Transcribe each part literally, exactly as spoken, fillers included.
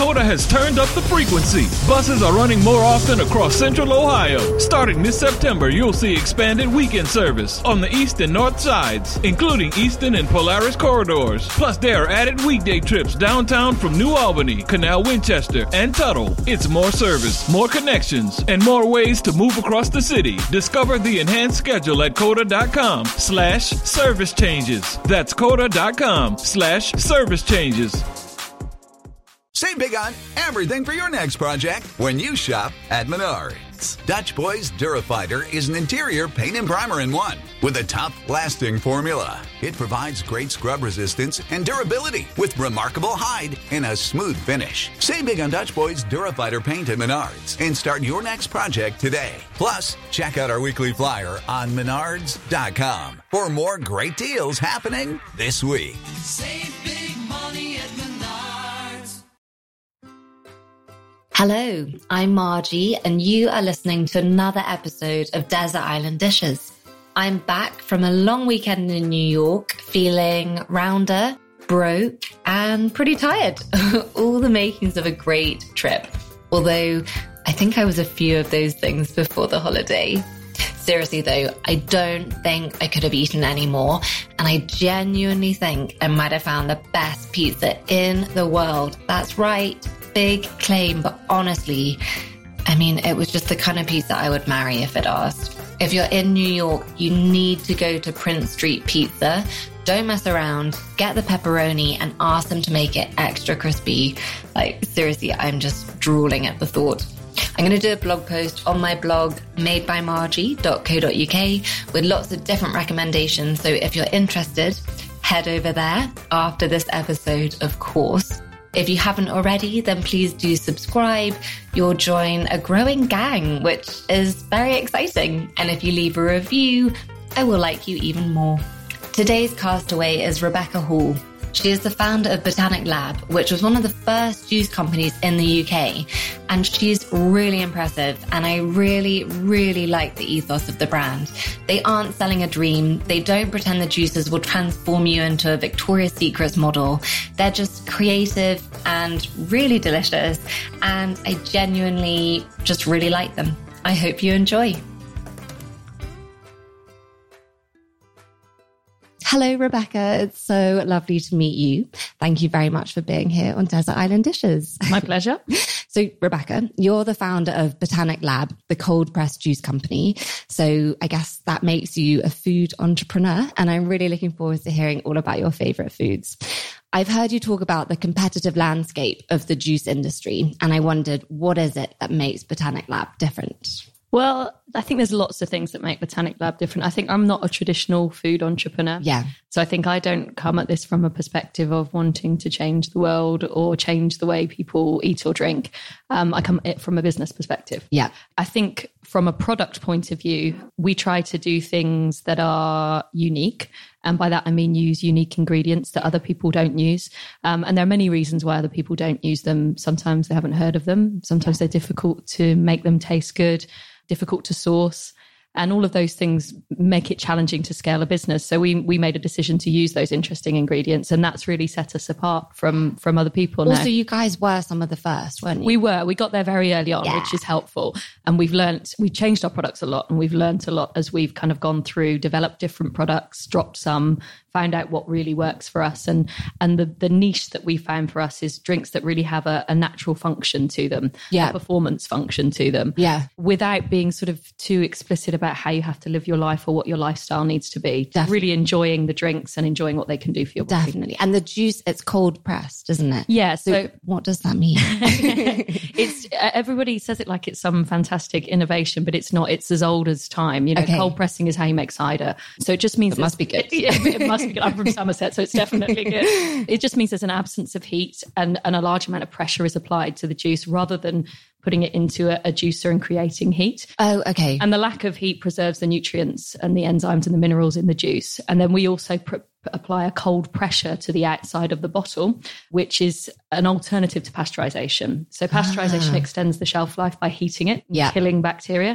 Coda has turned up the frequency. Buses are running more often across Central Ohio. Starting this September, you'll see expanded weekend service on the east and north sides, including Easton and Polaris corridors. Plus, there are added weekday trips downtown from New Albany, Canal Winchester, and Tuttle. It's more service, more connections, and more ways to move across the city. Discover the enhanced schedule at coda.com slash service changes. That's coda.com slash service changes. Save big on everything for your next project when you shop at Menards. Dutch Boys Durafighter is an interior paint and primer in one with a tough-lasting formula. It provides great scrub resistance and durability with remarkable hide and a smooth finish. Save big on Dutch Boys Durafighter paint at Menards and start your next project today. Plus, check out our weekly flyer on menards dot com for more great deals happening this week. Save big money at Menards. Hello, I'm Margie, and you are listening to another episode of Desert Island Dishes. I'm back from a long weekend in New York, feeling rounder, broke, and pretty tired. All the makings of a great trip. Although, I think I was a few of those things before the holiday. Seriously though, I don't think I could have eaten any more, and I genuinely think I might have found the best pizza in the world. That's right. Big claim, but honestly, I mean, it was just the kind of pizza I would marry if it asked. If you're in New York, you need to go to Prince Street Pizza. Don't mess around, get the pepperoni and ask them to make it extra crispy. Like, seriously, I'm just drooling at the thought. I'm going to do a blog post on my blog, made by margie dot co dot uk, with lots of different recommendations. So if you're interested, head over there after this episode, of course. If you haven't already, then please do subscribe. You'll join a growing gang, which is very exciting. And if you leave a review, I will like you even more. Today's castaway is Rebecca Hall. She is the founder of Botanic Lab, which was one of the first juice companies in the U K. And she's really impressive. And I really, really like the ethos of the brand. They aren't selling a dream. They don't pretend the juices will transform you into a Victoria's Secrets model. They're just creative and really delicious. And I genuinely just really like them. I hope you enjoy. Hello, Rebecca. It's so lovely to meet you. Thank you very much for being here on Desert Island Dishes. My pleasure. So, Rebecca, you're the founder of Botanic Lab, the cold pressed juice company. So I guess that makes you a food entrepreneur. And I'm really looking forward to hearing all about your favorite foods. I've heard you talk about the competitive landscape of the juice industry. And I wondered, what is it that makes Botanic Lab different? Well, I think there's lots of things that make Botanic Lab different. I think I'm not a traditional food entrepreneur. Yeah. So I think I don't come at this from a perspective of wanting to change the world or change the way people eat or drink. Um, I come at it from a business perspective. Yeah. I think from a product point of view, we try to do things that are unique. And by that, I mean use unique ingredients that other people don't use. Um, and there are many reasons why other people don't use them. Sometimes they haven't heard of them. Sometimes they're difficult to make them taste good, difficult to source. And all of those things make it challenging to scale a business. So we we made a decision to use those interesting ingredients. And that's really set us apart from, from other people also, now. You guys were some of the first, weren't you? We were. We got there very early on, yeah. which is helpful. And we've learned, we changed our products a lot. And we've learned a lot as we've kind of gone through, developed different products, dropped some, found out what really works for us. And and the, the niche that we found for us is drinks that really have a, a natural function to them, yeah. a performance function to them, yeah. without being sort of too explicit about how you have to live your life or what your lifestyle needs to be. Definitely. Really enjoying the drinks and enjoying what they can do for your body. Definitely. And the juice, it's cold pressed, isn't it? Yeah. So, So, what does that mean? it's uh, everybody says it like it's some fantastic innovation, but it's not. It's as old as time. You know, Okay. cold pressing is how you make cider. So it just means It must be good. Yeah, it must be good. I'm from Somerset, so it's definitely good. It just means there's an absence of heat and, and a large amount of pressure is applied to the juice rather than putting it into a, a juicer and creating heat. Oh, okay. And the lack of heat preserves the nutrients and the enzymes and the minerals in the juice. And then we also pr- apply a cold pressure to the outside of the bottle, which is an alternative to pasteurization. So pasteurization Ah. extends the shelf life by heating it, Yeah. killing bacteria.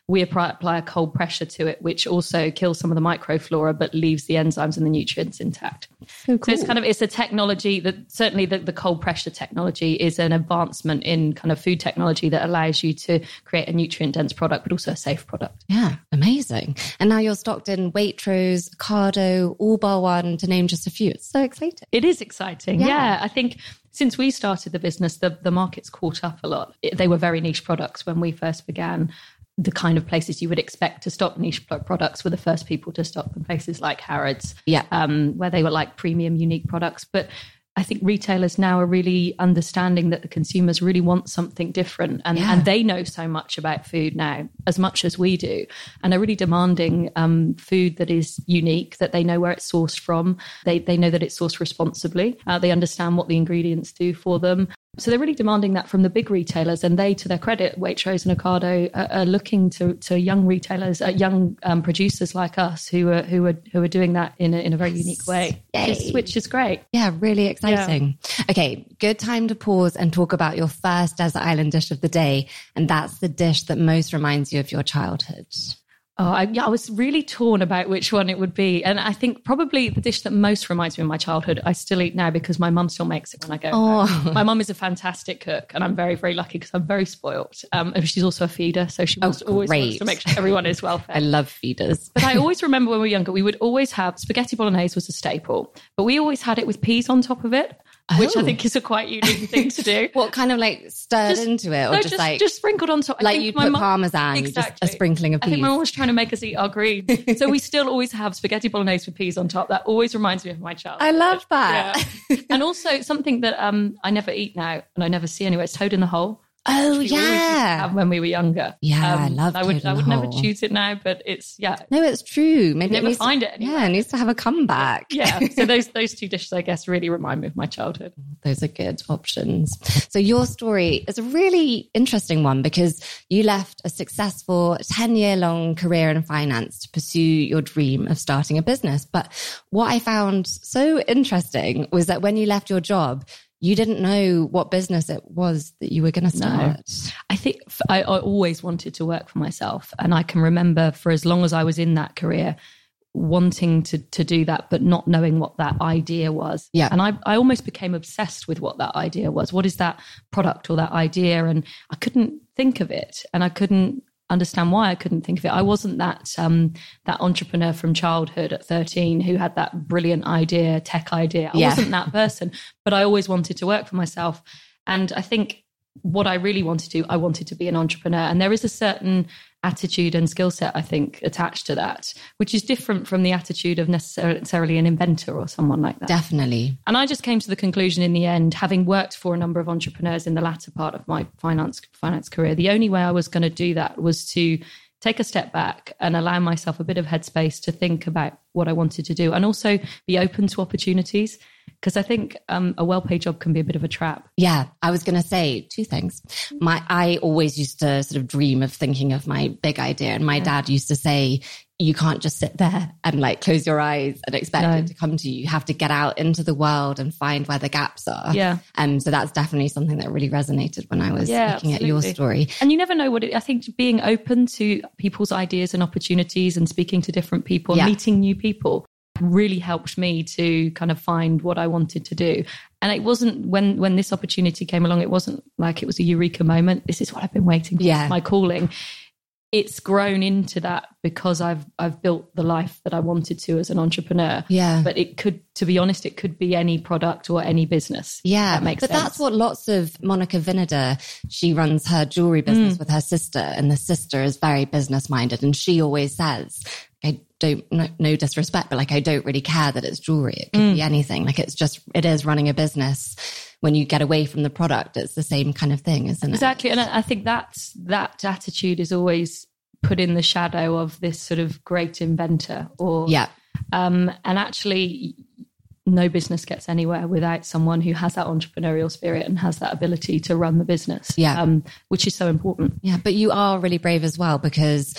we apply, apply a cold pressure to it, which also kills some of the microflora, but leaves the enzymes and the nutrients intact. So, cool. So it's kind of, it's a technology that certainly the, the cold pressure technology is an advancement in kind of food technology that allows you to create a nutrient dense product, but also a safe product. Yeah, amazing. And now you're stocked in Waitrose, Ocado, All Bar One, to name just a few. It's so exciting. It is exciting. Yeah. Yeah, I think since we started the business, the, the market's caught up a lot. It, they were very niche products when we first began. The kind of places you would expect to stock niche products were the first people to stock them, places like Harrods, yeah, um, where they were like premium, unique products. But I think retailers now are really understanding that the consumers really want something different. And, yeah. and they know so much about food now, as much as we do, and are really demanding um, food that is unique, that they know where it's sourced from. They, they know that it's sourced responsibly. Uh, they understand what the ingredients do for them. So they're really demanding that from the big retailers, and they, to their credit, Waitrose and Ocado, are, are looking to to young retailers, uh, young um, producers like us who are who are who are doing that in a, in a very unique way, which is, which is great. Yeah, really exciting. Yeah. Okay, good time to pause and talk about your first desert island dish of the day, and that's the dish that most reminds you of your childhood. Oh, I, yeah, I was really torn about which one it would be. And I think probably the dish that most reminds me of my childhood, I still eat now because my mum still makes it when I go oh. home. My mum is a fantastic cook, and I'm very, very lucky because I'm very spoilt. Um, and she's also a feeder, so she wants, oh, always wants to make sure everyone is well fed. I love feeders. But I always remember when we were younger, we would always have spaghetti bolognese was a staple, but we always had it with peas on top of it. Which oh. I think is a quite unique thing to do. What, kind of like stirred just, into it, or no, just, just like just sprinkled on top? I like think you my put mum, parmesan, exactly. just a sprinkling of peas. I think my mum was trying to make us eat our greens, so we still always have spaghetti bolognese with peas on top. That always reminds me of my childhood. I love that. Yeah. And also something that um I never eat now and I never see anywhere. It's toad in the hole. Oh, we yeah. When we were younger. Yeah, um, I love I would, toad in I would the never hole. choose it now, but it's, yeah. No, it's true. Maybe you it never needs find to, it anywhere. Yeah, it needs to have a comeback. Yeah, so those those two dishes, I guess, really remind me of my childhood. Those are good options. So your story is a really interesting one because you left a successful ten-year-long career in finance to pursue your dream of starting a business. But what I found so interesting was that when you left your job, you didn't know what business it was that you were going to start. No. I think I, I always wanted to work for myself. And I can remember for as long as I was in that career, wanting to to do that, but not knowing what that idea was. Yeah. And I, I almost became obsessed with what that idea was. What is that product or that idea? And I couldn't think of it. And I couldn't understand why I couldn't think of it. I wasn't that um, that entrepreneur from childhood at thirteen who had that brilliant idea, tech idea. I yeah. wasn't that person, but I always wanted to work for myself. And I think what I really wanted to do, I wanted to be an entrepreneur. And there is a certain attitude and skill set, I think, attached to that, which is different from the attitude of necessarily an inventor or someone like that. Definitely. And I just came to the conclusion in the end, having worked for a number of entrepreneurs in the latter part of my finance finance career, the only way I was going to do that was to take a step back and allow myself a bit of headspace to think about what I wanted to do and also be open to opportunities. Because I think um, a well-paid job can be a bit of a trap. Yeah, I was going to say two things. My, I always used to sort of dream of thinking of my big idea. And my yeah. dad used to say, you can't just sit there and like close your eyes and expect no. it to come to you. You have to get out into the world and find where the gaps are. Yeah. And so that's definitely something that really resonated when I was yeah, looking absolutely. at your story. And you never know what it, I think being open to people's ideas and opportunities and speaking to different people, yeah. meeting new people really helped me to kind of find what I wanted to do. And it wasn't when, when this opportunity came along, it wasn't like it was a eureka moment. This is what I've been waiting for, yeah. my calling. It's grown into that because I've I've built the life that I wanted to as an entrepreneur. Yeah. But it could, to be honest, it could be any product or any business. Yeah. That makes but sense. That's what lots of Monica Vinader, she runs her jewelry business mm. with her sister, and the sister is very business minded. And she always says, I don't, no, no disrespect, but like, I don't really care that it's jewelry. It could mm. be anything. Like it's just, it is running a business. When you get away from the product, it's the same kind of thing, isn't it? Exactly. And I think that's, that attitude is always put in the shadow of this sort of great inventor or, yeah. Um, and actually no business gets anywhere without someone who has that entrepreneurial spirit and has that ability to run the business. Yeah. Um, which is so important. Yeah. But you are really brave as well, because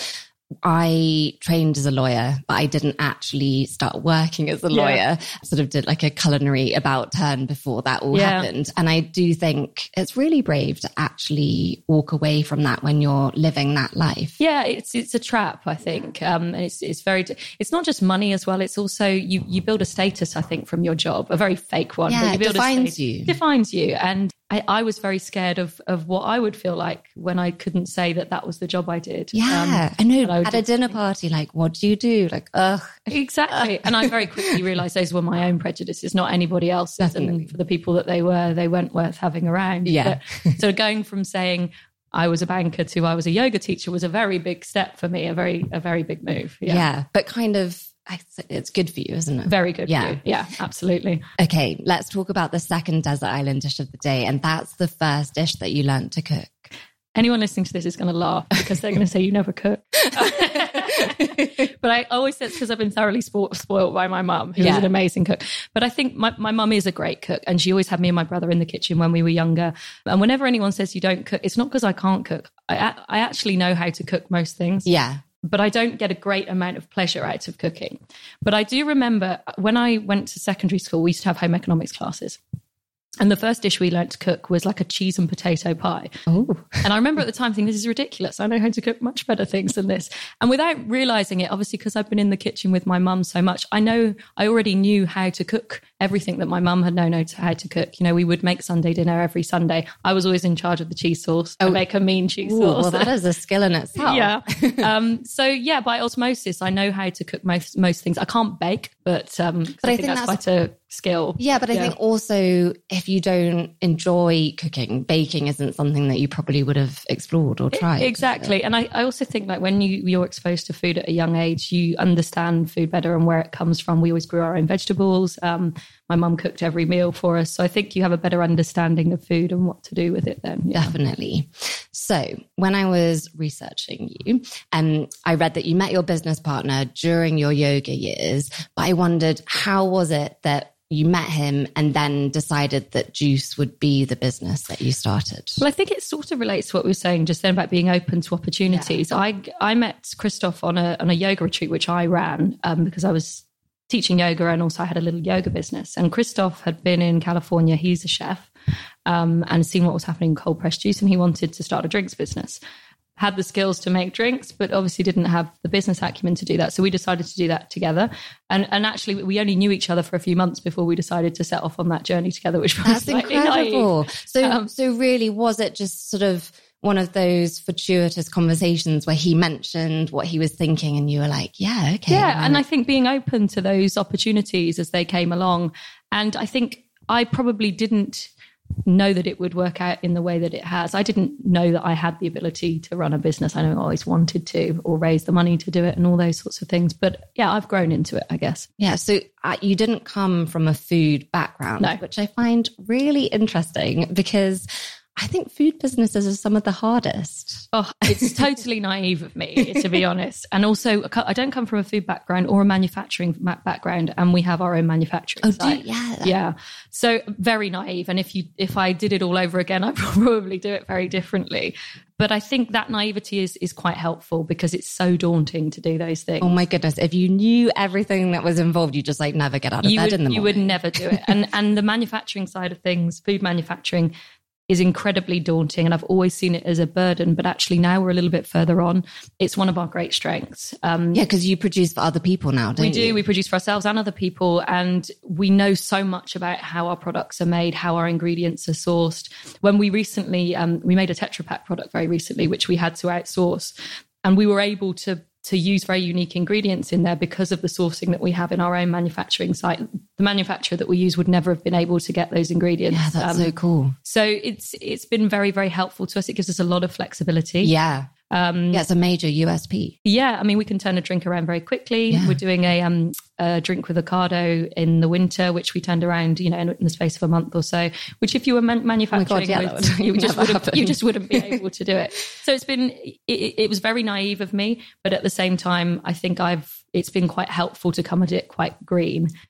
I trained as a lawyer, but I didn't actually start working as a lawyer. Yeah. I sort of did like a culinary about turn before that all Yeah. happened. And I do think it's really brave to actually walk away from that when you're living that life. Yeah, it's it's a trap, I think. Um, and it's it's very, it's not just money as well. It's also, you you build a status, I think, from your job, a very fake one. Yeah, but you it build defines a status, you. Defines you. And I, I was very scared of of what I would feel like when I couldn't say that that was the job I did. Yeah, Um, I know. and I would At a just dinner think- party, like, what do you do? Like, ugh. Exactly. And I very quickly realised those were my own prejudices, not anybody else's. Definitely. And for the people that they were, they weren't worth having around. Yeah. But, so going from saying I was a banker to I was a yoga teacher was a very big step for me, a very, a very big move. Yeah. Yeah. But kind of, it's good for you, isn't it? Very good. Yeah. For you. Yeah, absolutely. Okay, let's talk about the second desert island dish of the day. And that's the first dish that you learned to cook. Anyone listening to this is going to laugh because they're going to say you never cook. But I always say it's because I've been thoroughly spo- spoiled by my mum, who's Yeah. an amazing cook. But I think my, my mum is a great cook, and she always had me and my brother in the kitchen when we were younger. And whenever anyone says you don't cook, it's not because I can't cook. I, I actually know how to cook most things. Yeah. But I don't get a great amount of pleasure out of cooking. But I do remember when I went to secondary school, we used to have home economics classes. And the first dish we learned to cook was like a cheese and potato pie. Oh. And I remember at the time thinking, this is ridiculous. I know how to cook much better things than this. And without realizing it, obviously, because I've been in the kitchen with my mum so much, I know I already knew how to cook everything that my mum had known how to cook. You know, we would make Sunday dinner every Sunday. I was always in charge of the cheese sauce. I make a mean cheese Ooh, sauce. well, that is a skill in itself. Yeah. Um, so yeah, by osmosis, I know how to cook most most things. I can't bake, but um, but I, I think, think that's, that's quite a skill. Yeah, but I yeah. think also if you don't enjoy cooking, baking isn't something that you probably would have explored or tried. Exactly. And I, I also think like when you, you're exposed to food at a young age, you understand food better and where it comes from. We always grew our own vegetables. Um, my mum cooked every meal for us. So I think you have a better understanding of food and what to do with it then. Yeah. Definitely. So when I was researching you, um, I read that you met your business partner during your yoga years, but I wondered, how was it that you met him and then decided that Juice would be the business that you started? Well, I think it sort of relates to what we were saying just then about being open to opportunities. Yeah. I I met Christoph on a on a yoga retreat, which I ran um, because I was teaching yoga and also I had a little yoga business. And Christoph had been in California. He's a chef um, and seen what was happening in cold pressed juice, and he wanted to start a drinks business. Had the skills to make drinks, but obviously didn't have the business acumen to do that. So we decided to do that together. And and actually, we only knew each other for a few months before we decided to set off on that journey together, which was That's slightly incredible. naive. So, Um, so really, was it just sort of one of those fortuitous conversations where he mentioned what he was thinking and you were like, yeah, okay. Yeah, and I think being open to those opportunities as they came along. And I think I probably didn't know that it would work out in the way that it has. I didn't know that I had the ability to run a business. I know I always wanted to, or raise the money to do it and all those sorts of things. But yeah, I've grown into it, I guess. Yeah, so uh, you didn't come from a food background, No. which I find really interesting because I think food businesses are some of the hardest. Oh, it's totally naive of me, to be honest. And also, I don't come from a food background or a manufacturing ma- background, and we have our own manufacturing Oh, site. do you? Yeah. Yeah. So very naive. And if you, if I did it all over again, I'd probably do it very differently. But I think that naivety is is quite helpful because it's so daunting to do those things. Oh my goodness. If you knew everything that was involved, you just like never get out of you bed would, in the you morning. would never do it. And and the manufacturing side of things, food manufacturing, is incredibly daunting, and I've always seen it as a burden, but actually now we're a little bit further on. It's one of our great strengths. Um, Yeah, because you produce for other people now, don't we you? do. We produce for ourselves and other people, and we know so much about how our products are made, how our ingredients are sourced. When we recently, um, we made a Tetra Pak product very recently, which we had to outsource, and we were able to to use very unique ingredients in there because of the sourcing that we have in our own manufacturing site. The manufacturer that we use would never have been able to get those ingredients. Yeah, that's Um, so cool. So it's it's been very, very helpful to us. It gives us a lot of flexibility. Yeah. Um, Yeah, it's a major U S P. yeah, I mean, we can turn a drink around very quickly. Yeah. We're doing a, um, a drink with avocado in the winter, which we turned around, you know, in, in the space of a month or so. Which, if you were man- manufacturing, yeah, that with, would you just never wouldn't, happen. you just wouldn't be able to do it. So it's been, it, it was very naive of me, but at the same time, I think I've it's been quite helpful to come at it quite green. Yeah.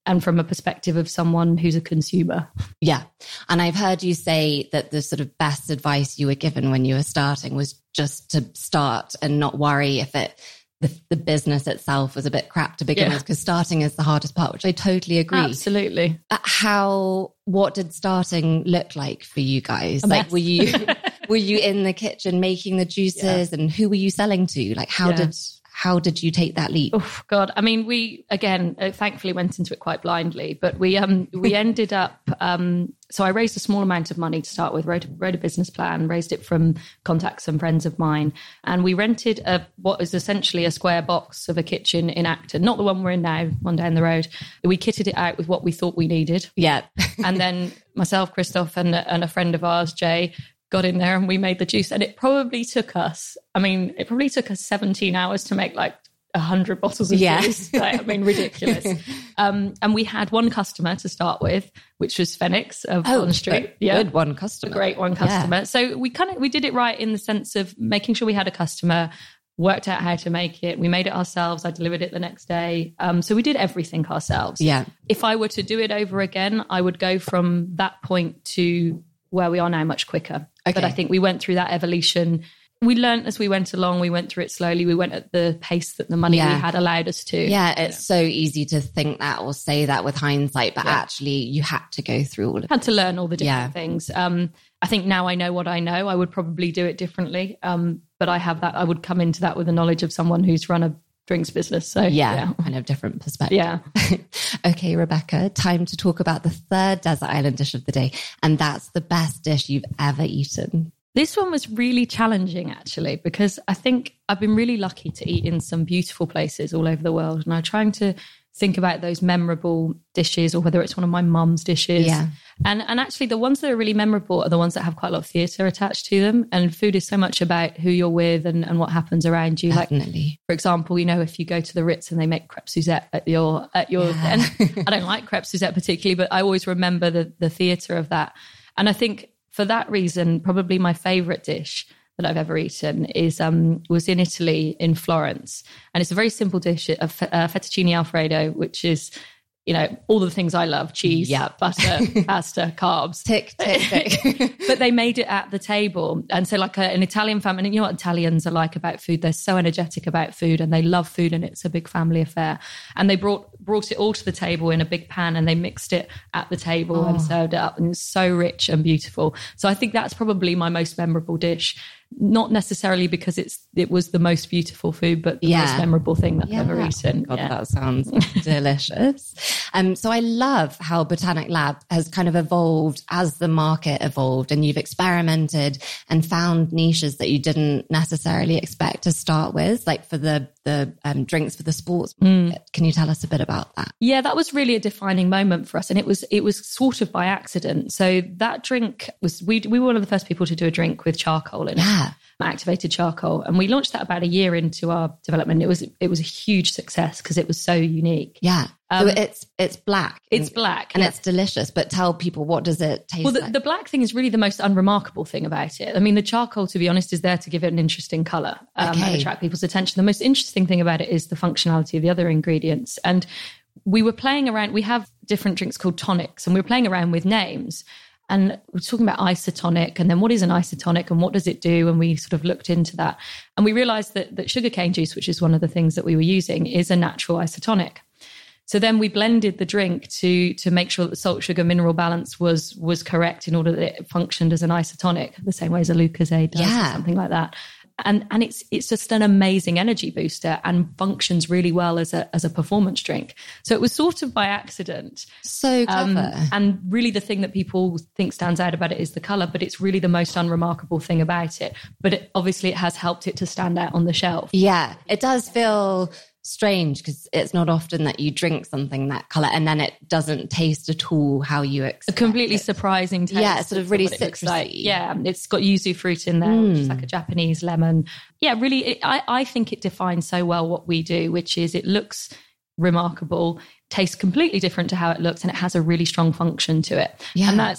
and from a perspective of someone who's a consumer. Yeah. And I've heard you say that the sort of best advice you were given when you were starting was just to start and not worry if it the, the business itself was a bit crap to begin Yeah. with, because starting is the hardest part, which I totally agree. Absolutely. Uh, How, what did starting look like for you guys? A Like, mess. were you, were you in the kitchen making the juices, and who were you selling to? Like, how Yeah. did, how did you take that leap? Oh God! I mean, we again, uh, thankfully, went into it quite blindly, but we um we ended up. Um, so I raised a small amount of money to start with. Wrote wrote a business plan, raised it from contacts and friends of mine, and we rented a what is essentially a square box of a kitchen in Acton, not the one we're in now, one down the road. We kitted it out with what we thought we needed, Yeah. and then myself, Christoph, and and a friend of ours, Jay, got in there and we made the juice. And it probably took us, I mean, it probably took us seventeen hours to make like a hundred bottles of Yeah. juice. Like, I mean, ridiculous. Um, and we had one customer to start with, which was Phoenix of Bond Street. a good one customer. A great one customer. So we kind of, we did it right in the sense of making sure we had a customer, worked out how to make it. We made it ourselves. I delivered it the next day. Um, so we did everything ourselves. Yeah. If I were to do it over again, I would go from that point to where we are now much quicker. Okay. But I think we went through that evolution. We learned as we went along. We went through it slowly. We went at the pace that the money Yeah. we had allowed us to. Yeah, it's so easy to think that or say that with hindsight, but Yeah. actually you had to go through all of it. Had to learn all the different Yeah. things. Um, I think now I know what I know. I would probably do it differently. Um, but I have that. I would come into that with the knowledge of someone who's run a drinks business. So Yeah, yeah. kind of different perspective. Yeah. Okay, Rebecca, time to talk about the third desert island dish of the day. And that's the best dish you've ever eaten. This one was really challenging, actually, because I think I've been really lucky to eat in some beautiful places all over the world. And I'm trying to think about those memorable dishes, or whether it's one of my mum's dishes. Yeah. And and actually the ones that are really memorable are the ones that have quite a lot of theatre attached to them. And food is so much about who you're with and, and what happens around you. Like, Definitely. for example, you know, if you go to the Ritz and they make crêpe Suzette at your, at your, Yeah. and I don't like crêpe Suzette particularly, but I always remember the the theatre of that. And I think for that reason, probably my favourite dish that I've ever eaten is um was in Italy, in Florence. And it's a very simple dish, a fe- uh, fettuccine Alfredo, which is, you know, all the things I love: cheese, Yep. butter, pasta, carbs. Tick, tick, tick. But they made it at the table. And so like a, an Italian family, and you know what Italians are like about food? They're so energetic about food and they love food, and it's a big family affair. And they brought brought it all to the table in a big pan, and they mixed it at the table and served it up. And it's so rich and beautiful. So I think that's probably my most memorable dish. Not necessarily because it's it was the most beautiful food, but the Yeah. most memorable thing that Yeah. I've ever eaten. God, Yeah. that sounds delicious. Um, so I love how Botanic Lab has kind of evolved as the market evolved, and you've experimented and found niches that you didn't necessarily expect to start with, like for the the um, drinks for the sports market. Can you tell us a bit about that? Yeah, that was really a defining moment for us, and it was it was sort of by accident. So that drink was we we were one of the first people to do a drink with charcoal in it, Yeah. activated charcoal, and we launched that about a year into our development. It was it was a huge success because it was so unique. Yeah. Um, so it's it's black. It's and, black, and yeah. it's delicious. But tell people, what does it taste Well, the, like? the black thing is really the most unremarkable thing about it. I mean, the charcoal, to be honest, is there to give it an interesting colour um, Okay. and attract people's attention. The most interesting thing about it is the functionality of the other ingredients. And we were playing around, we have different drinks called tonics, and we were playing around with names. And we're talking about isotonic, and then what is an isotonic and what does it do? And we sort of looked into that. And we realised that, that sugarcane juice, which is one of the things that we were using, is a natural isotonic. So then we blended the drink to to make sure that the salt, sugar, mineral balance was was correct in order that it functioned as an isotonic, the same way as a Lucozade does, Yeah. or something like that. And and it's it's just an amazing energy booster and functions really well as a as a performance drink. So it was sort of by accident. so Um, clever. and really the thing that people think stands out about it is the colour, but it's really the most unremarkable thing about it. But it, obviously it has helped it to stand out on the shelf. Yeah, it does feel strange because it's not often that you drink something that color and then it doesn't taste at all how you A expect. completely it. surprising taste. Yeah, it's sort of of really what it looks citrusy. like. Yeah, it's got yuzu fruit in there, which is like a Japanese lemon. Yeah, really, it, I, I think it defines so well what we do, which is it looks remarkable, tastes completely different to how it looks, and it has a really strong function to it. Yeah. And that's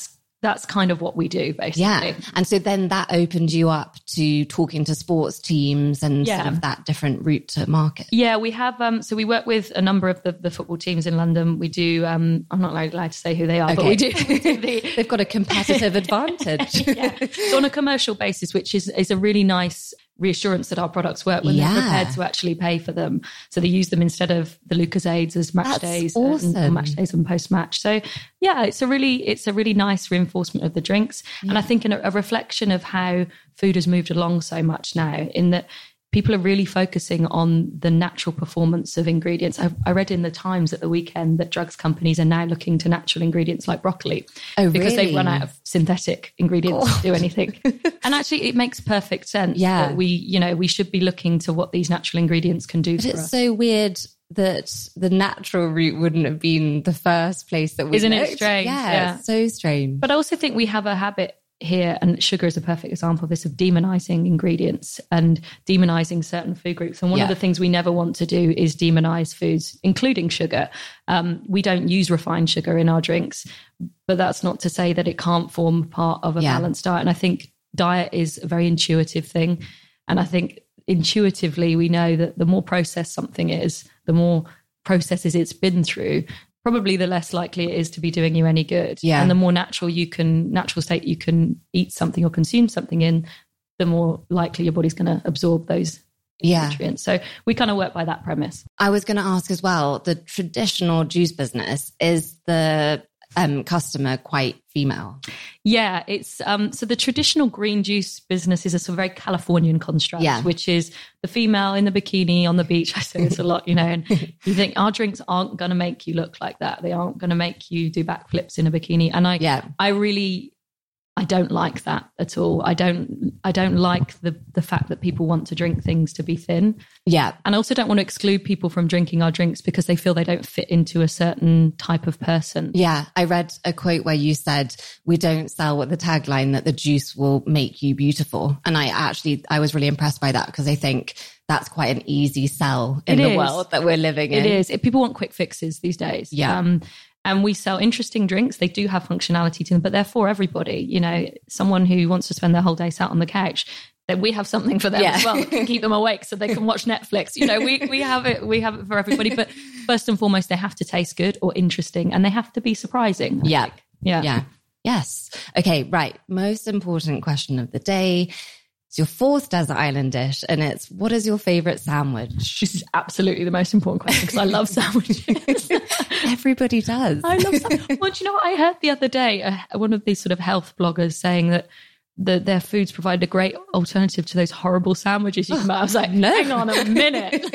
that's kind of what we do, basically. Yeah. And so then that opened you up to talking to sports teams and Yeah. sort of that different route to market. Yeah, we have, um, so we work with a number of the, the football teams in London. We do, um, I'm not allowed to say who they are, but Okay. we do. we do the, They've got a competitive advantage. yeah. So on a commercial basis, which is, is a really nice reassurance that our products work when Yeah. they're prepared to actually pay for them. So they use them instead of the Lucozades as match That's days awesome. and, and match days and post match. So yeah, it's a really it's a really nice reinforcement of the drinks, yeah. and I think in a, a reflection of how food has moved along so much now, in that people are really focusing on the natural performance of ingredients. I, I read in the Times at the weekend that drugs companies are now looking to natural ingredients like broccoli Oh, because really? they've run out of synthetic ingredients to do anything. And actually, it makes perfect sense. Yeah. that we, you know, we should be looking to what these natural ingredients can do But for it's us. so weird that the natural route wouldn't have been the first place that we Isn't it looked. strange? Yeah, Yeah. it's so strange. But I also think we have a habit here, and sugar is a perfect example of this, of demonizing ingredients and demonizing certain food groups. And one Yeah. of the things we never want to do is demonize foods, including sugar. Um, we don't use refined sugar in our drinks, but that's not to say that it can't form part of a Yeah. balanced diet. And I think diet is a very intuitive thing. And I think intuitively we know that the more processed something is, the more processes it's been through, probably the less likely it is to be doing you any good. Yeah. And the more natural you can, natural state you can eat something or consume something in, the more likely your body's going to absorb those Yeah. nutrients. So we kind of work by that premise. I was going to ask as well, the traditional juice business, is the um, customer quite female? Yeah, it's um so the traditional green juice business is a sort of very Californian construct, Yeah. which is the female in the bikini on the beach. I say this a lot, you know, and you think our drinks aren't going to make you look like that. They aren't going to make you do backflips in a bikini. And I, Yeah. I really, I don't like that at all. I don't, I don't like the the fact that people want to drink things to be thin. Yeah. And I also don't want to exclude people from drinking our drinks because they feel they don't fit into a certain type of person. Yeah. I read a quote where you said, we don't sell with the tagline that the juice will make you beautiful. And I actually, I was really impressed by that because I think that's quite an easy sell in It the is. world that we're living in. It is. It, people want quick fixes these days. Yeah. Um, and we sell interesting drinks. They do have functionality to them, but they're for everybody. You know, someone who wants to spend their whole day sat on the couch, then we have something for them Yeah. as well to keep them awake so they can watch Netflix. You know, we we have it we have it for everybody. But first and foremost, they have to taste good or interesting, and they have to be surprising. I Yeah. think. Yeah. Yeah. Yes. Okay. Right. Most important question of the day. It's your fourth desert island dish, and it's, what is your favorite sandwich? This is absolutely the most important question because I love sandwiches. Everybody does. I love sandwiches. Well, do you know what I heard the other day? Uh, one of these sort of health bloggers saying that the, their foods provide a great alternative to those horrible sandwiches you can buy. I was like, No. hang on a minute.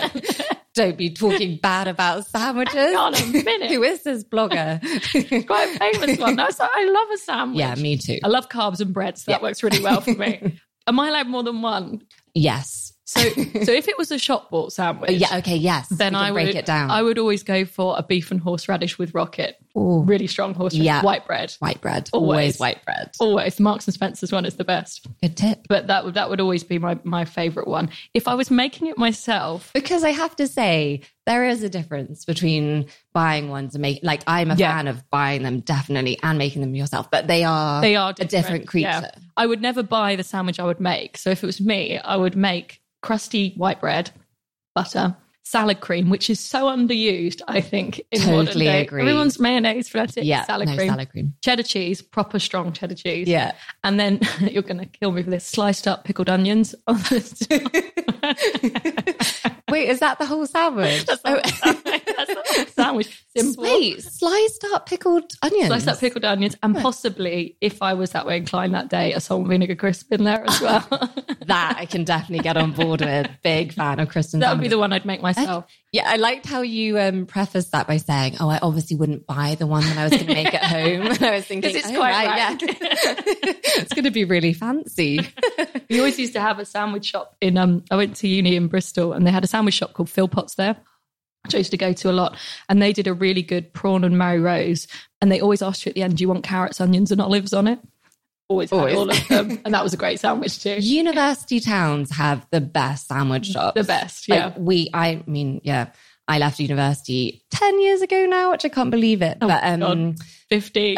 Don't be talking bad about sandwiches. Hang on a minute. Who is this blogger? Quite a famous one. I was like, I love a sandwich. Yeah, me too. I love carbs and bread, so that works really well for me. Am I allowed more than one? Yes. So, so if it was a shop bought sandwich, Yeah. Okay. Yes. then We can I break would it down. I would always go for a beef and horseradish with rocket. Ooh. Really strong horseradish, Yeah. white bread. White bread. Always. Always white bread. Always, Marks and Spencer's one is the best. Good tip. But that would that would always be my my favorite one. If I was making it myself, Because I have to say, there is a difference between buying ones and making, like, I'm a Yeah. fan of buying them definitely and making them yourself, but they are, they are a different. different creature. Yeah. I would never buy the sandwich I would make. So if it was me, I would make crusty white bread, butter, salad cream, which is so underused, I think, in modern Totally day. agree. Everyone's mayonnaise fanatic. Yeah. salad no, cream, salad cream. cheddar cheese, proper strong cheddar cheese. Yeah. And then you're going to kill me for this, sliced up pickled onions on the Wait, is that the whole sandwich? That's the whole sandwich. That's the whole sandwich. Simple. Wait, sliced up pickled onions. Sliced up pickled onions, and possibly, if I was that way inclined that day, a salt and vinegar crisp in there as well. That I can definitely get on board with. Big fan of Kristen. That would be the one I'd make myself. Yeah, I liked how you um, prefaced that by saying, "Oh, I obviously wouldn't buy the one that I was going to make at home." And I was thinking, Because it's oh, quite right, rank. yeah, it's going to be really fancy. We always used to have a sandwich shop in. Um, I went to uni in Bristol, and they had a sandwich shop called Philpotts there, which I used to go to a lot. And they did a really good prawn and Mary Rose. And they always asked you at the end, "Do you want carrots, onions, and olives on it?" Always had Always. all of them, and that was a great sandwich too. University towns have the best sandwich shops. The best, yeah. Like we, I mean, yeah, I left university ten years ago now, which I can't believe it. Oh, but um, God. fifty.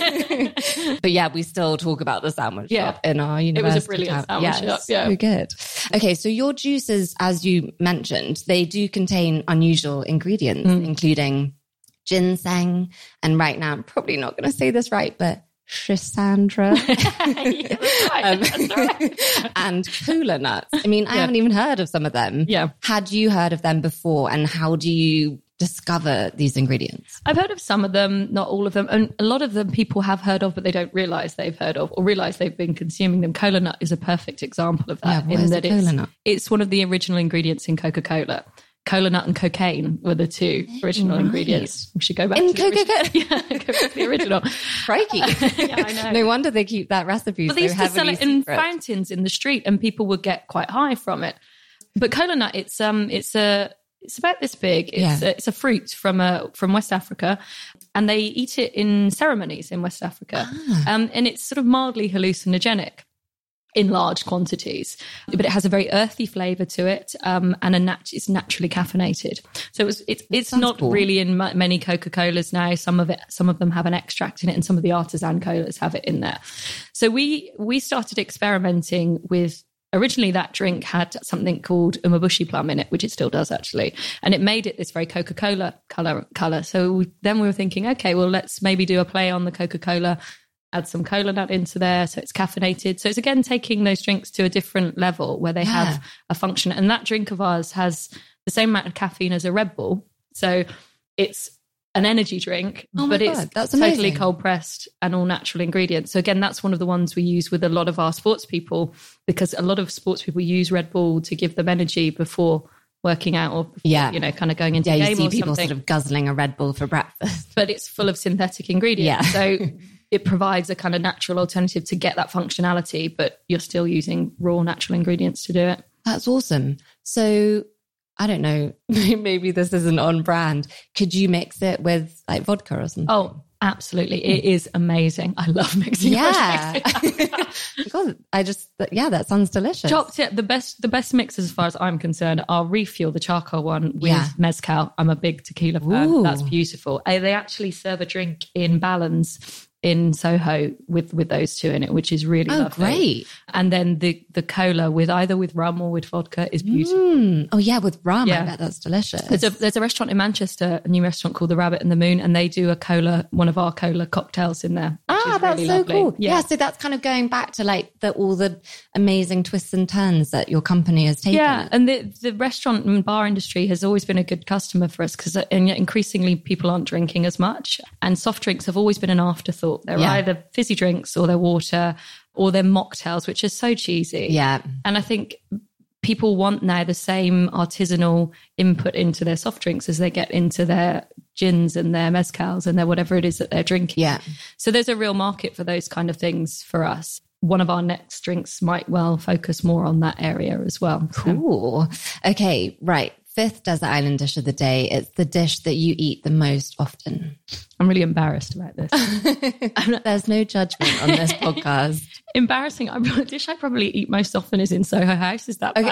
But yeah, we still talk about the sandwich Yeah. shop in our university. It was a brilliant town. sandwich yeah, shop, yeah. So good. Okay, so your juices, as you mentioned, they do contain unusual ingredients, Mm. including ginseng, and right now I'm probably not going to say this right, but Schisandra Yeah, that's right. um, That's right. and cola nuts. I mean, I Yeah. haven't even heard of some of them. Yeah. Had you heard of them before, and how do you discover these ingredients? I've heard of some of them, not all of them. And a lot of them people have heard of, but they don't realize they've heard of or realize they've been consuming them. Cola nut is a perfect example of that. Yeah, what is that a cola it's, nut? it's one of the original ingredients in Coca-Cola. Cola nut and cocaine were the two original Right. ingredients. We should go back In to the original. Coca-Cola? Yeah, go back to the original. Crikey. Yeah, I know. No wonder they keep that recipe But so they used to sell heavily it in secret. fountains in the street, and people would get quite high from it. But cola nut, it's um, it's a, it's about this big. It's Yeah. a, it's a fruit from a from West Africa, and they eat it in ceremonies in West Africa. Ah. Um, and it's sort of mildly hallucinogenic in large quantities, but it has a very earthy flavour to it, um, and a nat- it's naturally caffeinated. So it was, it's it's sounds not cool. really in m- many Coca-Colas now. Some of it, some of them have an extract in it, and some of the artisan colas have it in there. So we we started experimenting with. Originally, that drink had something called umabushi plum in it, which it still does actually, and it made it this very Coca-Cola color. Color. So we, then we were thinking, okay, well, let's maybe do a play on the Coca-Cola. Add some cola nut into there, so it's caffeinated. So it's again taking those drinks to a different level where they Yeah. have a function. And that drink of ours has the same amount of caffeine as a Red Bull. So it's an energy drink, Oh my but it's God, that's totally amazing. cold pressed and all natural ingredients. So again, that's one of the ones we use with a lot of our sports people, because a lot of sports people use Red Bull to give them energy before working out or before, Yeah. you know, kind of going into Yeah, a you game see or people something. sort of guzzling a Red Bull for breakfast. But it's full of synthetic ingredients. Yeah. So it provides a kind of natural alternative to get that functionality, but you're still using raw natural ingredients to do it. That's awesome. So I don't know, maybe this isn't on brand. Could you mix it with like vodka or something? Oh, absolutely. It is amazing. I love mixing yeah. projects. God, I just, yeah, that sounds delicious. Chopped it. The best, the best mixes, as far as I'm concerned, are Refuel, the charcoal one, with Yeah. mezcal. I'm a big tequila fan. Ooh. That's beautiful. Uh, They actually serve a drink in Balance in Soho with with those two in it, which is really Oh, lovely. great. And then the the cola with either with rum or with vodka is beautiful. Mm. Oh yeah, with rum, I Yeah. bet that's delicious. There's a there's a restaurant in Manchester, a new restaurant called the Rabbit and the Moon, and they do a cola, one of our cola cocktails in there. which Ah, is that's really so lovely. cool. Yeah. Yeah. so that's kind of going back to like the, all the amazing twists and turns that your company has taken. Yeah, and the the restaurant and bar industry has always been a good customer for us, because and yet increasingly people aren't drinking as much, and soft drinks have always been an afterthought. They're Yeah. either fizzy drinks or they're water or they're mocktails, which are so cheesy. Yeah. And I think people want now the same artisanal input into their soft drinks as they get into their gins and their mezcals and their whatever it is that they're drinking. Yeah. So there's a real market for those kind of things for us. One of our next drinks might well focus more on that area as well. So- Cool. Okay, right. Fifth desert island dish of the day. It's the dish that you eat the most often. I'm really embarrassed about this. There's no judgment on this podcast. Embarrassing. I, the dish I probably eat most often is in Soho House. Is that bad?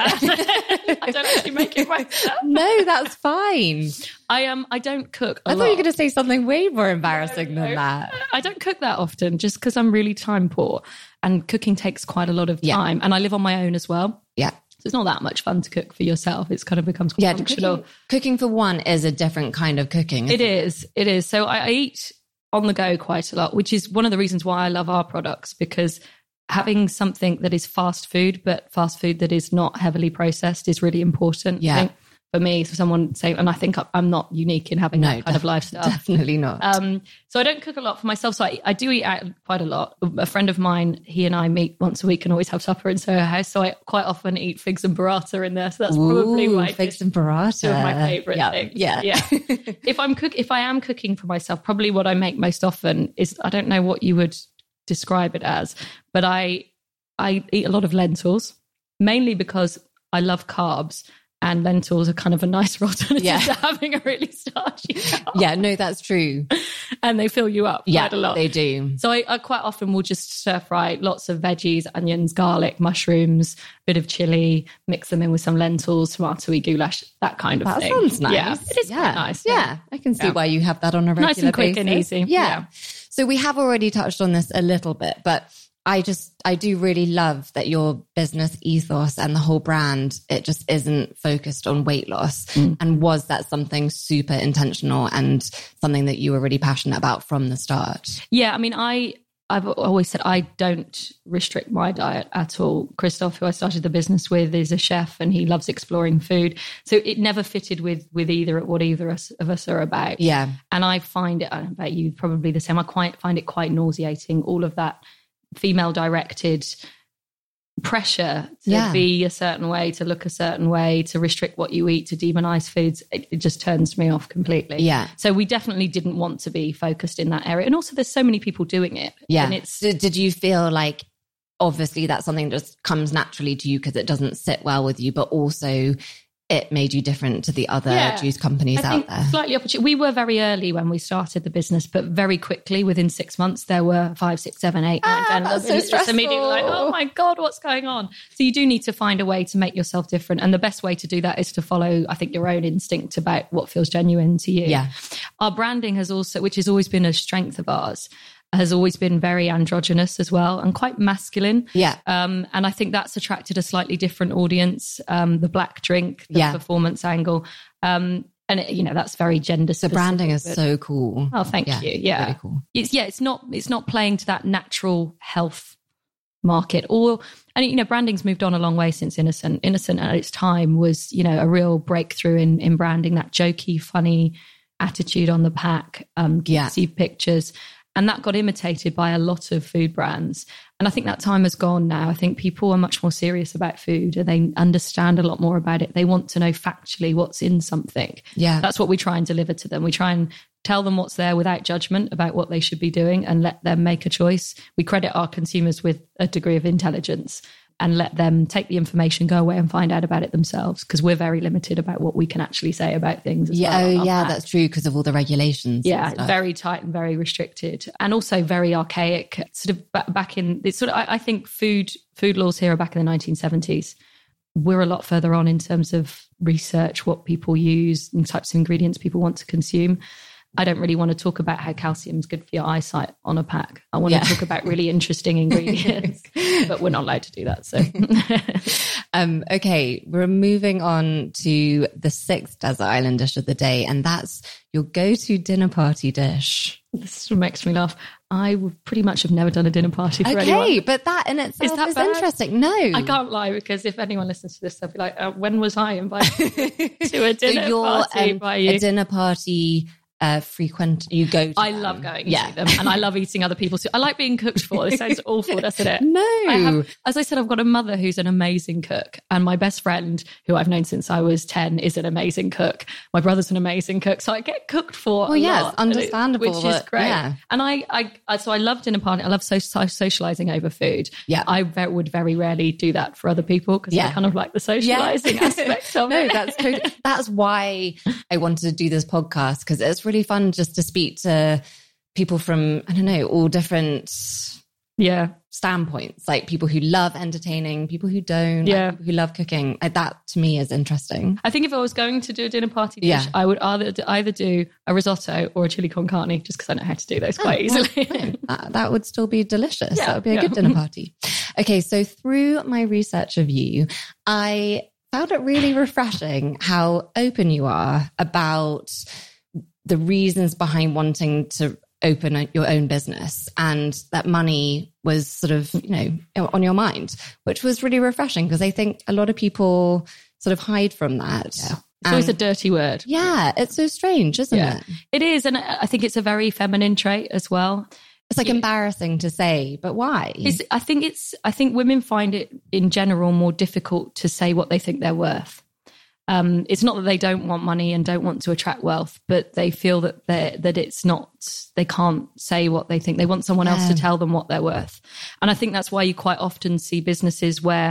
I don't actually make it myself. No, that's fine. I um I don't cook a I lot. thought you were going to say something way more embarrassing than that. I don't cook that often just because I'm really time poor, and cooking takes quite a lot of Yeah. time, and I live on my own as well. Yeah. So it's not that much fun to cook for yourself. It's kind of becomes Yeah, functional. cooking, cooking for one is a different kind of cooking. It is. It is. So I, I eat on the go quite a lot, which is one of the reasons why I love our products, because having something that is fast food, but fast food that is not heavily processed is really important. Yeah. I think, for me, for someone saying, and I think I'm not unique in having No, that kind of def- lifestyle. Definitely not. Um, so I don't cook a lot for myself. So I, I do eat out quite a lot. A friend of mine, he and I meet once a week and always have supper in Soho House. So I quite often eat figs and burrata in there. So that's probably Ooh, my figs dish- and burrata. two of my favourite yeah, things. Yeah. yeah. If I'm cook, if I am cooking for myself, probably what I make most often is, I don't know what you would describe it as, but I I eat a lot of lentils, mainly because I love carbs. And lentils are kind of a nice alternative Yeah. to having a really starchy carb. Yeah, no, that's true. And they fill you up Yeah, quite a lot. they do. So I, I quite often will just stir fry lots of veggies, onions, garlic, mushrooms, bit of chili, mix them in with some lentils, tomatoey goulash, that kind of That thing. sounds nice. Yeah, it is yeah. quite nice. Yeah, I can see Yeah. why you have that on a regular Nice and quick basis. and easy. Yeah. Yeah. So we have already touched on this a little bit, but I just, I do really love that your business ethos and the whole brand, it just isn't focused on weight loss. Mm. And was that something super intentional and something that you were really passionate about from the start? Yeah, I mean, I, I've always said I don't restrict my diet at all. Christoph, who I started the business with, is a chef and he loves exploring food. So it never fitted with with either what either us, of us are about. Yeah. And I find it, I bet you probably the same, I quite find it quite nauseating, all of that female-directed pressure to Yeah. be a certain way, to look a certain way, to restrict what you eat, to demonize foods. It, it just turns me off completely. Yeah. So we definitely didn't want to be focused in that area. And also there's so many people doing it. Yeah. And it's, Did, did you feel like, obviously that's something that just comes naturally to you because it doesn't sit well with you, but also it made you different to the other Yeah. juice companies I out think there? slightly opportunity. We were very early when we started the business, but very quickly, within six months, there were five, six, seven, eight, nine, Ah, ten. that's so It's just immediately like, stressful. oh my God, what's going on? So you do need to find a way to make yourself different. And the best way to do that is to follow, I think, your own instinct about what feels genuine to you. Yeah. Our branding has also, which has always been a strength of ours, has always been very androgynous as well and quite masculine. Yeah. Um, and I think that's attracted a slightly different audience. Um, the black drink, the Yeah. performance angle. Um, and, it, you know, that's very gender The specific. branding is but- so cool. Oh, thank Yeah, you. Yeah. really cool. It's, yeah, it's not, it's not playing to that natural health market or, and, you know, branding's moved on a long way since Innocent. Innocent at its time was, you know, a real breakthrough in, in branding, that jokey, funny attitude on the pack, um, Yeah. cutesy pictures. And that got imitated by a lot of food brands. And I think that time has gone now. I think people are much more serious about food and they understand a lot more about it. They want to know factually what's in something. Yeah. That's what we try and deliver to them. We try and tell them what's there without judgment about what they should be doing and let them make a choice. We credit our consumers with a degree of intelligence and let them take the information, go away and find out about it themselves, because we're very limited about what we can actually say about things as Yeah, well. oh on our yeah, pack. that's true because of all the regulations. and Yeah, stuff. very tight and very restricted, and also very archaic. Sort of ba- back in it's sort of. I, I think food food laws here are back in the nineteen seventies. We're a lot further on in terms of research, what people use, and types of ingredients people want to consume. I don't really want to talk about how calcium is good for your eyesight on a pack. I want Yeah. to talk about really interesting ingredients, but we're not allowed to do that. So, Um, okay, we're moving on to the sixth desert island dish of the day, and that's your go-to dinner party dish. this makes me laugh. I would pretty much have never done a dinner party for Okay, anyone. but that in itself is, that bad? interesting. No, I can't lie, because if anyone listens to this, they'll be like, uh, when was I invited to a dinner so you're party um, by you? a dinner party uh, frequent. You go. To I them. love going Yeah. to them, and I love eating other people's. I like being cooked for. It sounds awful, doesn't it? No. I have, as I said, I've got a mother who's an amazing cook, and my best friend, who I've known since I was ten, is an amazing cook. My brother's an amazing cook, so I get cooked for. Well, a yeah, lot, it's understandable, which is but, great. yeah. And I, I, I, so I love dinner party. I love so, so socializing over food. Yeah. I ve- would very rarely do that for other people because Yeah. I kind of like the socializing aspect of no, it. that's totally, that's why I wanted to do this podcast, because it's really fun just to speak to people from, I don't know, all different yeah. standpoints, like people who love entertaining, people who don't, Yeah. like people who love cooking. Like, that to me is interesting. I think if I was going to do a dinner party dish, Yeah. I would either either do a risotto or a chili con carne, just because I know how to do those quite easily. that, that would still be delicious. Yeah, That would be a yeah. good dinner party. Okay, so through my research of you, I found it really refreshing how open you are about the reasons behind wanting to open a- your own business, and that money was sort of, you know, on your mind, which was really refreshing, because I think a lot of people sort of hide from that. Yeah. It's always a And- dirty word. yeah, it's so strange, isn't Yeah. it? It is. And I think it's a very feminine trait as well. It's like embarrassing to say, but why? It's, I think it's, I think women find it in general more difficult to say what they think they're worth. Um, it's not that they don't want money and don't want to attract wealth, but they feel that they that it's not, they can't say what they think. They want someone else to Yeah. tell them what they're worth. And I think that's why you quite often see businesses where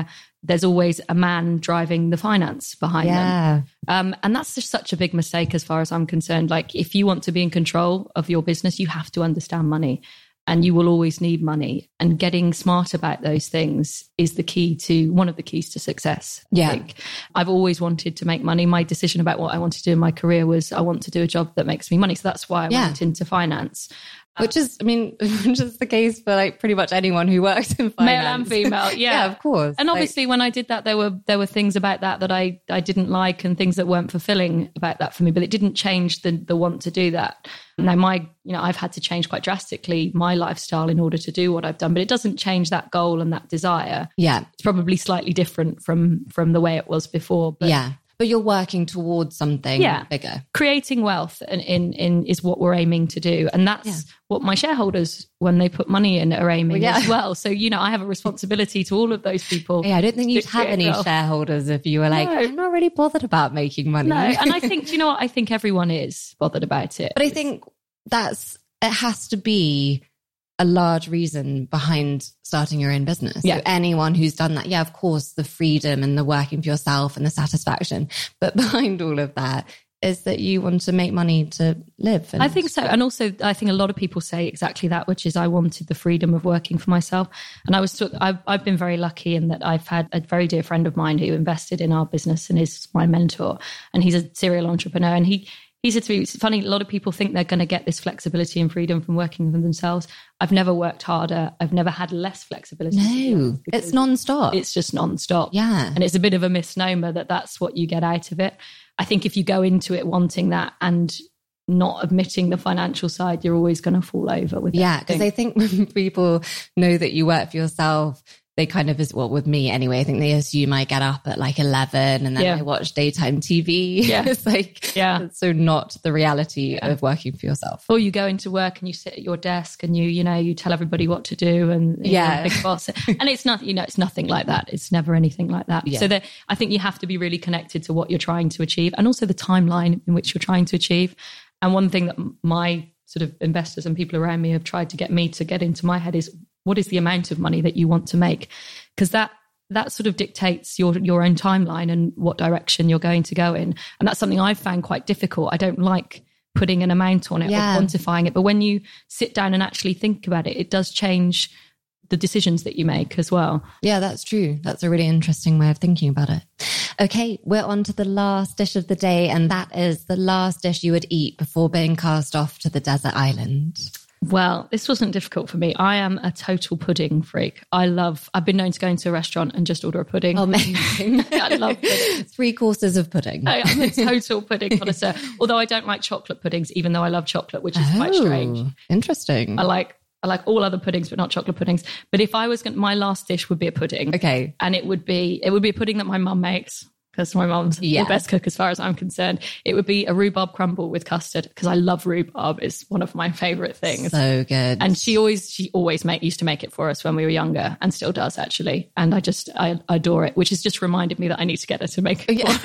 there's always a man driving the finance behind Yeah. them. Um, and that's just such a big mistake as far as I'm concerned. Like, if you want to be in control of your business, you have to understand money, and you will always need money. And getting smart about those things is the key to, one of the keys to success. Yeah. I think. I've always wanted to make money. My decision about what I wanted to do in my career was I want to do a job that makes me money. So that's why I Yeah. went into finance. Which is, I mean, which is the case for like pretty much anyone who works in finance. Male and female, yeah. Yeah, of course. And Like- obviously, when I did that, there were there were things about that that I, I didn't like, and things that weren't fulfilling about that for me. But it didn't change the the want to do that. Now, my you know, I've had to change quite drastically my lifestyle in order to do what I've done, but it doesn't change that goal and that desire. Yeah. It's probably slightly different from from the way it was before. But yeah. But you're working towards something Yeah. bigger. creating wealth in, in, in is what we're aiming to do. And that's Yeah. what my shareholders, when they put money in, are aiming Well, yeah. as well. So, you know, I have a responsibility to all of those people. Yeah, I don't think you'd to have create any wealth. shareholders if you were like, No. I'm not really bothered about making money. No, and I think, do you know what? I think everyone is bothered about it. But I think that's, it has to be a large reason behind starting your own business. Yeah. So anyone who's done that, yeah, of course, the freedom and the working for yourself and the satisfaction. But behind all of that is that you want to make money to live. And I think so. And also, I think a lot of people say exactly that, which is I wanted the freedom of working for myself. And I was, talk- I've, I've been very lucky in that I've had a very dear friend of mine who invested in our business and is my mentor. And he's a serial entrepreneur. And he, he said to me, it's funny, a lot of people think they're going to get this flexibility and freedom from working for themselves. I've never worked harder. I've never had less flexibility. to be no, honest, because it's nonstop. It's just nonstop. Yeah. And it's a bit of a misnomer that that's what you get out of it. I think if you go into it wanting that and not admitting the financial side, you're always going to fall over with it. Yeah, because I think when people know that you work for yourself, they kind of, is well, with me anyway, I think they assume I get up at like eleven and then Yeah. I watch daytime T V. Yeah. It's like, Yeah. it's so not the reality of working for yourself. Or you go into work and you sit at your desk and you, you know, you tell everybody what to do and you Yeah. know, big boss. And it's not, you know, it's nothing like that. It's never anything like that. Yeah. So that I think you have to be really connected to what you're trying to achieve and also the timeline in which you're trying to achieve. And one thing that my sort of investors and people around me have tried to get me to get into my head is, what is the amount of money that you want to make? Because that that sort of dictates your your own timeline and what direction you're going to go in. And that's something I've found quite difficult. I don't like putting an amount on it Yeah. or quantifying it. But when you sit down and actually think about it, it does change the decisions that you make as well. Yeah, that's true. That's a really interesting way of thinking about it. Okay, we're on to the last dish of the day, and that is the last dish you would eat before being cast off to the desert island. Well, this wasn't difficult for me. I am a total pudding freak. I love, I've been known to go into a restaurant and just order a pudding. Amazing. I love pudding. Three courses of pudding. I am a total pudding connoisseur. Although I don't like chocolate puddings, even though I love chocolate, which is quite strange. Oh, interesting. I like I like all other puddings, but not chocolate puddings. But if I was going, my last dish would be a pudding. Okay. And it would be it would be a pudding that my mum makes, because my mum's Yeah. the best cook as far as I'm concerned. It would be a rhubarb crumble with custard, because I love rhubarb. It's one of my favorite things. So good. And she always, she always make, used to make it for us when we were younger, and still does actually. And I just, I, I adore it, which has just reminded me that I need to get her to make it Yeah. for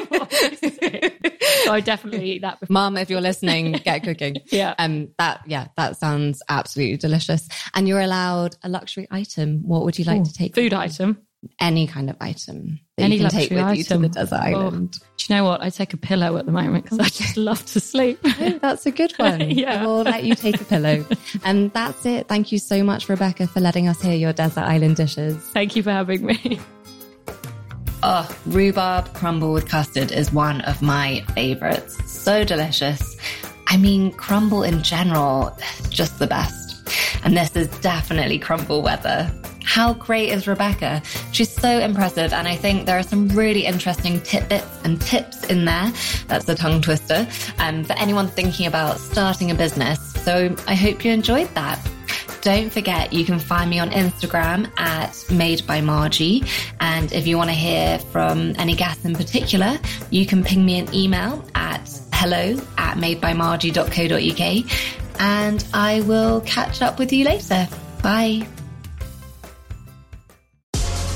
me. So I definitely eat that before. Mum, if you're listening, get cooking. Yeah. Um, that, yeah, that sounds absolutely delicious. And you're allowed a luxury item. What would you like to take? Food with you? item. Any kind of item that Any you can take luxury with you to item. the desert Oh. island. Do you know what? I take a pillow at the moment because I just love to sleep. That's a good one. Yeah. We'll let you take a pillow. And that's it. Thank you so much, Rebecca, for letting us hear your desert island dishes. Thank you for having me. Oh, rhubarb crumble with custard is one of my favorites. So delicious. I mean, crumble in general, just the best. And this is definitely crumble weather. How great is Rebecca? She's so impressive, and I think there are some really interesting tidbits and tips in there. That's a tongue twister. Um, for anyone thinking about starting a business. So I hope you enjoyed that. Don't forget, you can find me on Instagram at Made by Margie. And if you want to hear from any guests in particular, you can ping me an email at hello at madebymargie dot co dot uk. And I will catch up with you later. Bye.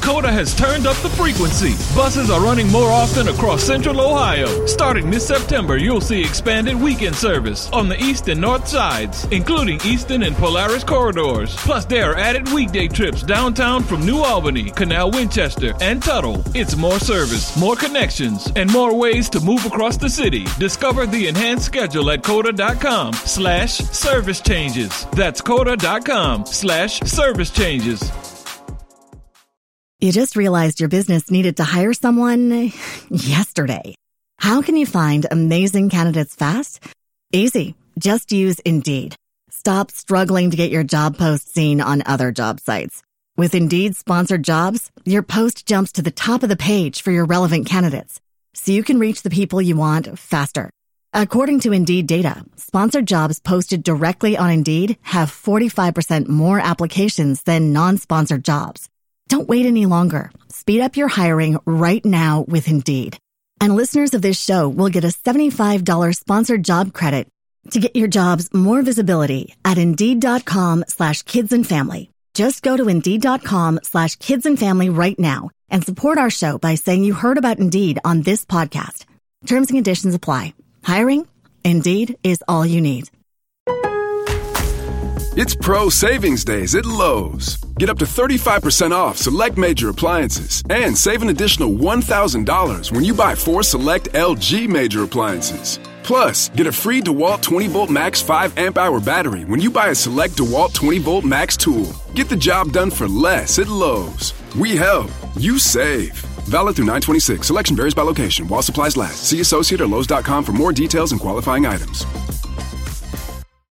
Coda has turned up the frequency. Buses are running more often across Central Ohio. Starting this September, you'll see expanded weekend service on the east and north sides, including Eastern and Polaris corridors. Plus, there are added weekday trips downtown from New Albany, Canal Winchester, and Tuttle. It's more service, more connections, and more ways to move across the city. Discover the enhanced schedule at coda.com slash service changes. That's coda.com slash service changes. You just realized your business needed to hire someone yesterday. How can you find amazing candidates fast? Easy. Just use Indeed. Stop struggling to get your job post seen on other job sites. With Indeed sponsored jobs, your post jumps to the top of the page for your relevant candidates, so you can reach the people you want faster. According to Indeed data, sponsored jobs posted directly on Indeed have forty-five percent more applications than non-sponsored jobs. Don't wait any longer. Speed up your hiring right now with Indeed. And listeners of this show will get a seventy-five dollars sponsored job credit to get your jobs more visibility at Indeed.com slash kids and family. Just go to Indeed.com slash kids and family right now and support our show by saying you heard about Indeed on this podcast. Terms and conditions apply. Hiring? Indeed is all you need. It's Pro Savings Days at Lowe's. Get up to thirty-five percent off select major appliances and save an additional one thousand dollars when you buy four select L G major appliances. Plus, get a free DeWalt twenty volt Max five amp hour battery when you buy a select DeWalt twenty volt Max tool. Get the job done for less at Lowe's. We help. You save. Valid through nine twenty-six. Selection varies by location. While supplies last. See associate or Lowe's dot com for more details and qualifying items.